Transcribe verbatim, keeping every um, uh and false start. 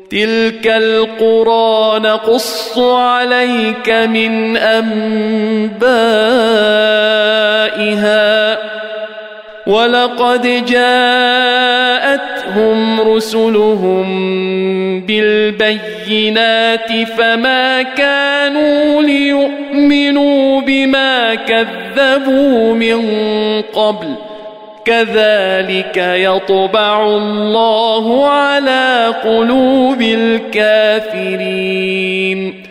تلك القرى نقص عليك من أنبائها ولقد جاءتهم رسلهم بالبينات فما كانوا ليؤمنوا بما كذبوا من قبل كذلك يطبع الله على قلوب الكافرين